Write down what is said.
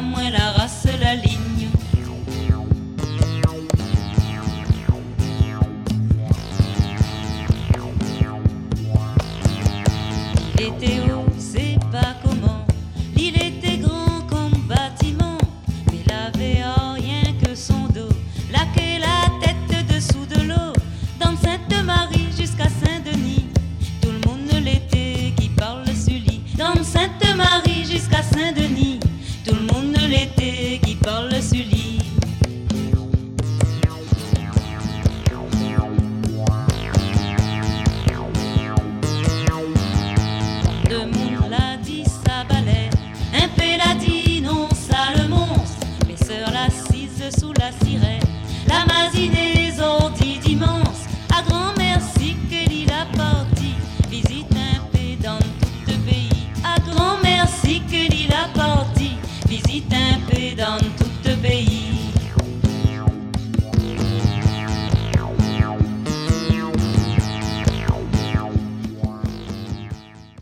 moins la race, la ligne. Il était haut, c'est pas comment. L'île était grand comme bâtiment, mais il avait rien que son dos. Là que la tête dessous de l'eau, dans Sainte-Marie jusqu'à Saint-Denis. Tout le monde l'était qui parle sur lui. Dans Sainte-Marie jusqu'à Saint-Denis. Tout le monde l'était qui parle sur lui. De monde l'a dit ça balait, un peu l'a dit non ça le monstre. Mes sœurs l'assise sous la sirène, la masinée ordi d'immense. À grand merci que l'île a parti, visite un peu dans tout le pays. À grand merci que l'île a parti, visite un peu dans tout le pays.